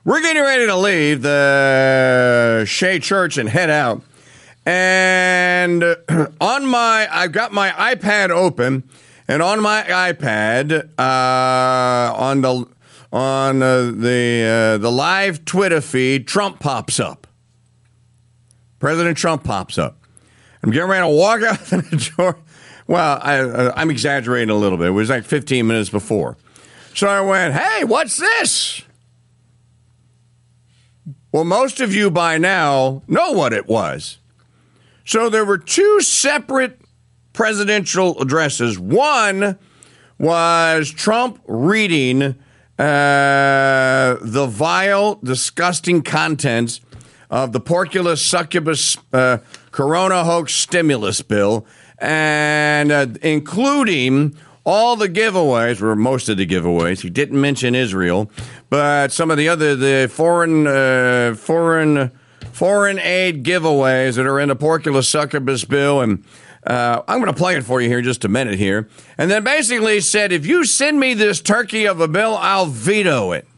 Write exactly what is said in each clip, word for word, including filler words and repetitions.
we're getting ready to leave the Shea Church and head out. And on my, I've got my iPad open, and on my iPad, uh, on the on uh, the uh, the live Twitter feed, Trump pops up. President Trump pops up. I'm getting ready to walk out the door. Well, I, uh, I'm exaggerating a little bit. It was like fifteen minutes before. So I went, hey, what's this? Well, most of you by now know what it was. So there were two separate presidential addresses. One was Trump reading uh, the vile, disgusting contents of the porculus succubus uh, corona hoax stimulus bill, and uh, including all the giveaways, or most of the giveaways. He didn't mention Israel, but some of the other, the foreign, uh, foreign, foreign aid giveaways that are in the porculus succubus bill. And uh, I'm going to play it for you here in just a minute here. And then basically said, if you send me this turkey of a bill, I'll veto it.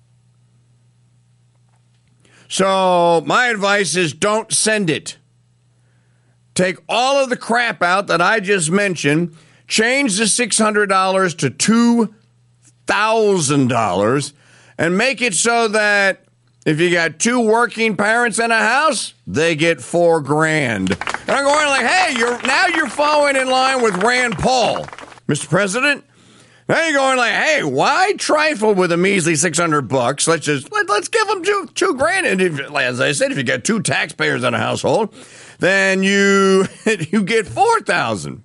So my advice is don't send it. Take all of the crap out that I just mentioned, change the six hundred dollars to two thousand dollars, and make it so that if you got two working parents in a house, they get four grand. And I'm going like, hey, you're now you're following in line with Rand Paul, Mister President. Now you're going like, hey, why trifle with a measly six hundred bucks? Let's just let, let's give them two two grand. And if, as I said, if you got two taxpayers in a household, then you you get four thousand.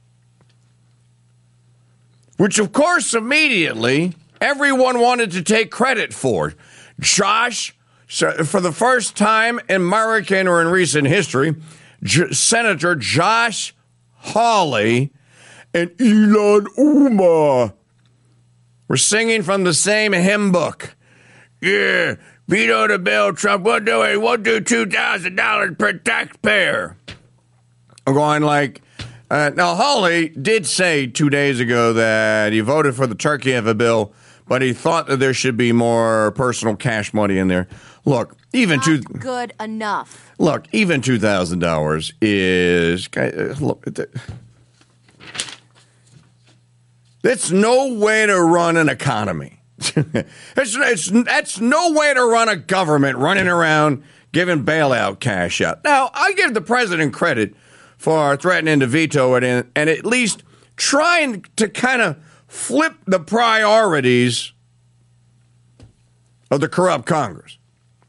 Which, of course, immediately everyone wanted to take credit for. Josh, for the first time in American or in recent history, J- Senator Josh Hawley and Ilhan Omar were singing from the same hymn book. Yeah, veto the bill, Trump. We'll do it. We'll do two thousand dollars per taxpayer. I'm going like, uh, now Hawley did say two days ago that he voted for the turkey of a bill, but he thought that there should be more personal cash money in there. Look, even Not two good enough. Look, even two thousand dollars is look. That's no way to run an economy. it's, it's, that's no way to run a government running around giving bailout cash out. Now, I give the president credit for threatening to veto it and, and at least trying to kind of flip the priorities of the corrupt Congress.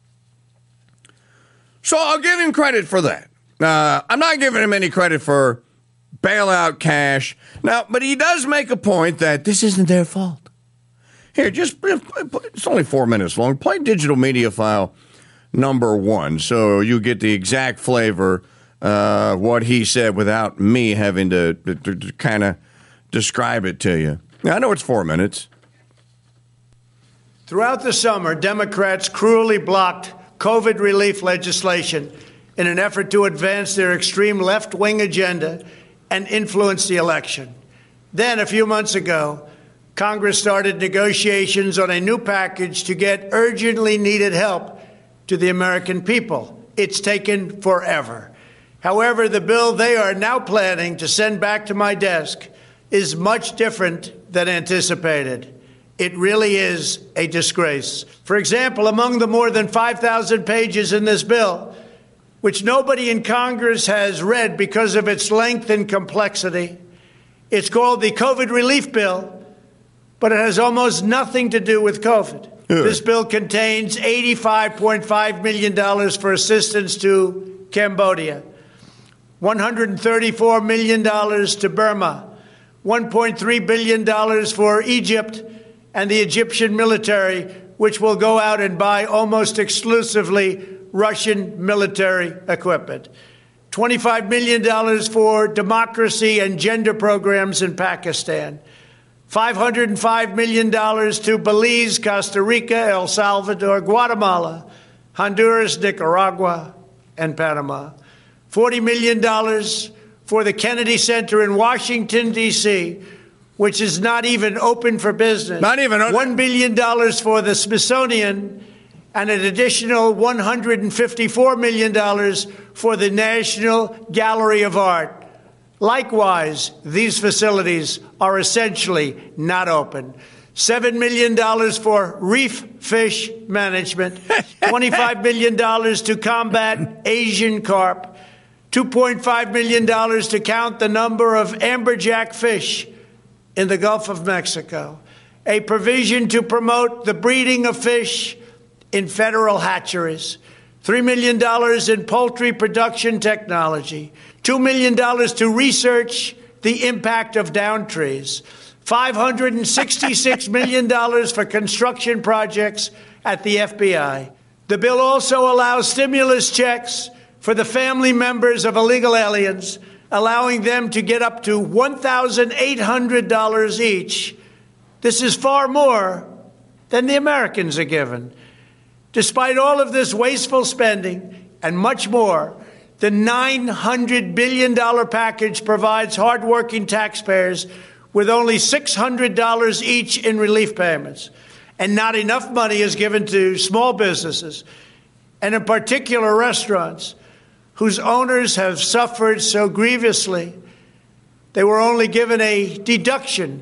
So I'll give him credit for that. Uh, I'm not giving him any credit for bailout cash. Now, but he does make a point that this isn't their fault. Here, just, it's only four minutes long. Play digital media file number one so you get the exact flavor of uh, what he said without me having to, to, to kind of describe it to you. Now, I know it's four minutes. Throughout the summer, Democrats cruelly blocked COVID relief legislation in an effort to advance their extreme left-wing agenda and influence the election. Then, a few months ago, Congress started negotiations on a new package to get urgently needed help to the American people. It's taken forever. However, the bill they are now planning to send back to my desk is much different than anticipated. It really is a disgrace. For example, among the more than five thousand pages in this bill, which nobody in Congress has read because of its length and complexity, it's called the COVID relief bill, but it has almost nothing to do with COVID. Yeah. This bill contains eighty-five point five million dollars for assistance to Cambodia, one hundred thirty-four million dollars to Burma, one point three billion dollars for Egypt and the Egyptian military, which will go out and buy almost exclusively Russian military equipment, twenty-five million dollars for democracy and gender programs in Pakistan, five hundred five million dollars to Belize, Costa Rica, El Salvador, Guatemala, Honduras, Nicaragua, and Panama, forty million dollars for the Kennedy Center in Washington, D C, which is not even open for business. Not even open. one billion dollars for the Smithsonian and an additional one hundred fifty-four million dollars for the National Gallery of Art. Likewise, these facilities are essentially not open. seven million dollars for reef fish management, twenty-five million dollars to combat Asian carp, two point five million dollars to count the number of amberjack fish in the Gulf of Mexico, a provision to promote the breeding of fish in federal hatcheries, three million dollars in poultry production technology, two million dollars to research the impact of down trees, five hundred sixty-six million dollars for construction projects at the F B I. The bill also allows stimulus checks for the family members of illegal aliens, allowing them to get up to one thousand eight hundred dollars each. This is far more than the Americans are given. Despite all of this wasteful spending and much more, the nine hundred billion dollars package provides hardworking taxpayers with only six hundred dollars each in relief payments. And not enough money is given to small businesses, and in particular restaurants, whose owners have suffered so grievously. They were only given a deduction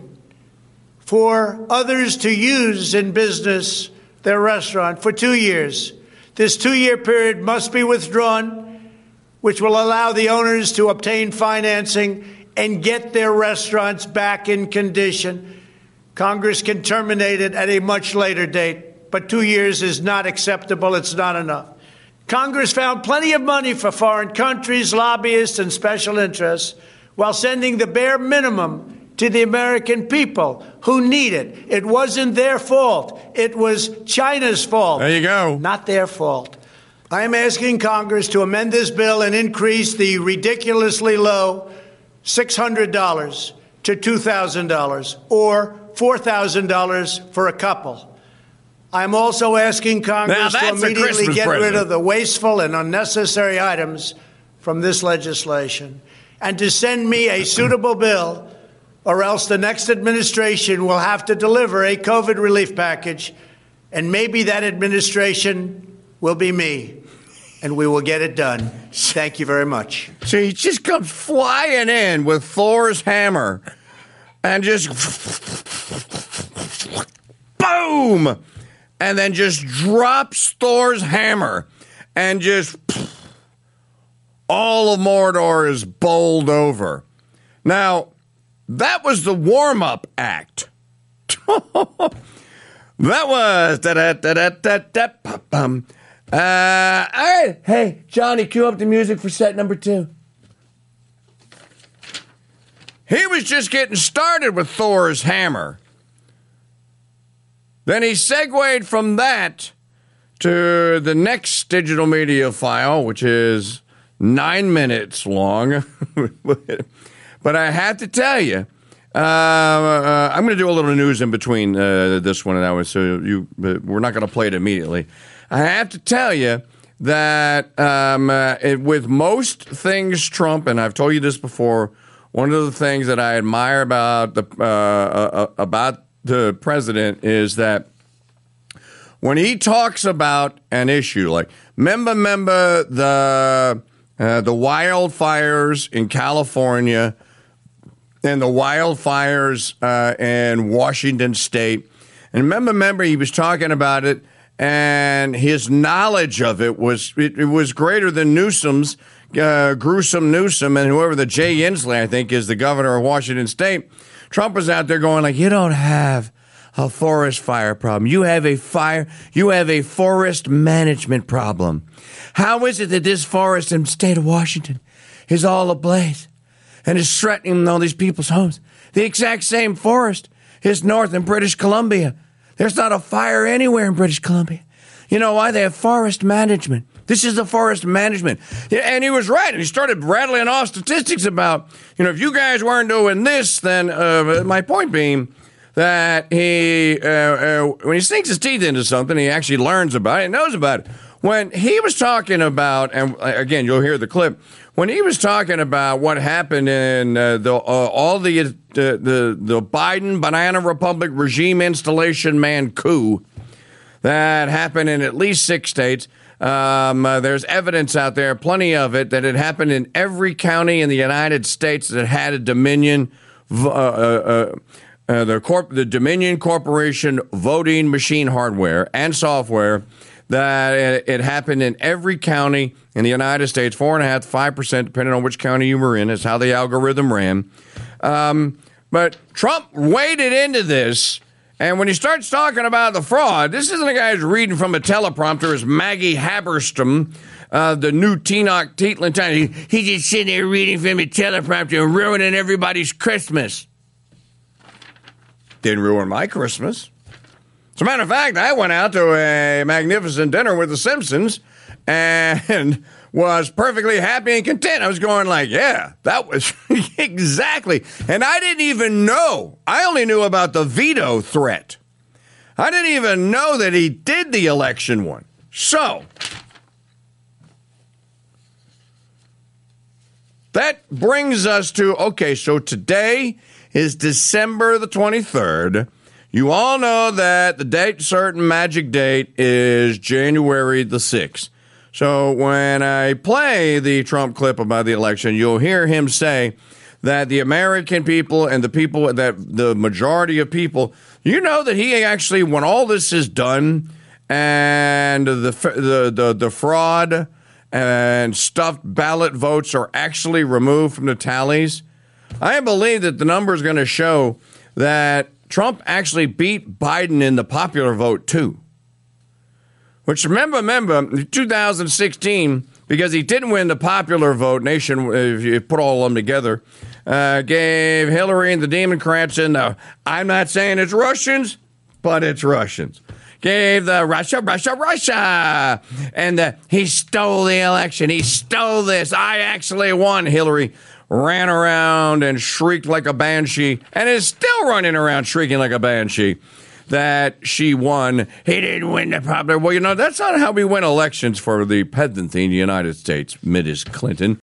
for others to use in business their restaurant for two years. This two-year period must be withdrawn, which will allow the owners to obtain financing and get their restaurants back in condition. Congress can terminate it at a much later date, but two years is not acceptable. It's not enough. Congress found plenty of money for foreign countries, lobbyists, and special interests, while sending the bare minimum to the American people who need it. It wasn't their fault. It was China's fault. There you go. Not their fault. I am asking Congress to amend this bill and increase the ridiculously low six hundred dollars to two thousand dollars or four thousand dollars for a couple. I'm also asking Congress to immediately get present. rid of the wasteful and unnecessary items from this legislation and to send me a suitable bill, or else the next administration will have to deliver a COVID relief package, and maybe that administration will be me, and we will get it done. Thank you very much. So he just comes flying in with Thor's hammer and just boom, and then just drops Thor's hammer and just all of Mordor is bowled over. Now, that was the warm-up act. That was da da da da da da bum. Uh, all right, hey Johnny, cue up the music for set number two. He was just getting started with Thor's hammer. Then he segued from that to the next digital media file, which is nine minutes long. But I have to tell you, uh, uh, I'm going to do a little news in between uh, this one and that one, so you, uh, we're not going to play it immediately. I have to tell you that um, uh, it, with most things Trump, and I've told you this before, one of the things that I admire about the uh, uh, about the president is that when he talks about an issue, like remember, remember the uh, the wildfires in California and the wildfires uh, in Washington State, and remember, remember he was talking about it, and his knowledge of it was it, it was greater than Newsom's. Uh, gruesome Newsom and whoever the Jay Inslee, I think, is the governor of Washington State. Trump was out there going like, you don't have a forest fire problem. You have a fire. You have a forest management problem. How is it that this forest in the state of Washington is all ablaze and is threatening all these people's homes? The exact same forest is north in British Columbia. There's not a fire anywhere in British Columbia. You know why? They have forest management. This is the forest management. And he was right. And he started rattling off statistics about, you know, if you guys weren't doing this, then uh, my point being that he, uh, uh, when he sinks his teeth into something, he actually learns about it and knows about it. When he was talking about, and again, you'll hear the clip, when he was talking about what happened in uh, the uh, all the, uh, the the Biden Banana Republic regime installation man coup, that happened in at least six states. Um, uh, there's evidence out there, plenty of it, that it happened in every county in the United States that had a Dominion, uh, uh, uh, the, corp- the Dominion Corporation voting machine hardware and software, that it, it happened in every county in the United States, four and a half to five percent, depending on which county you were in, is how the algorithm ran. Um, but Trump waded into this. And when he starts talking about the fraud, this isn't a guy who's reading from a teleprompter. It's Maggie Haberstam, uh, the new Tenoch Teetland. He, he's just sitting there reading from a teleprompter and ruining everybody's Christmas. Didn't ruin my Christmas. As a matter of fact, I went out to a magnificent dinner with the Simpsons and was perfectly happy and content. I was going like, yeah, that was exactly. And I didn't even know. I only knew about the veto threat. I didn't even know that he did the election one. So that brings us to, okay, so today is December the twenty-third. You all know that the date certain magic date is January the sixth. So when I play the Trump clip about the election, you'll hear him say that the American people and the people, that the majority of people, you know that he actually, when all this is done and the the the, the fraud and stuffed ballot votes are actually removed from the tallies, I believe that the number is going to show that Trump actually beat Biden in the popular vote, too. Which, remember, remember, two thousand sixteen, because he didn't win the popular vote, nation, if you put all of them together, uh, gave Hillary and the Democrats in the, I'm not saying it's Russians, but it's Russians, gave the Russia, Russia, Russia, and the, he stole the election. He stole this. I actually won. Hillary ran around and shrieked like a banshee, and is still running around shrieking like a banshee, that she won. He didn't win the popular. Well, you know, that's not how we win elections for the presidency in the United States, Missus Clinton.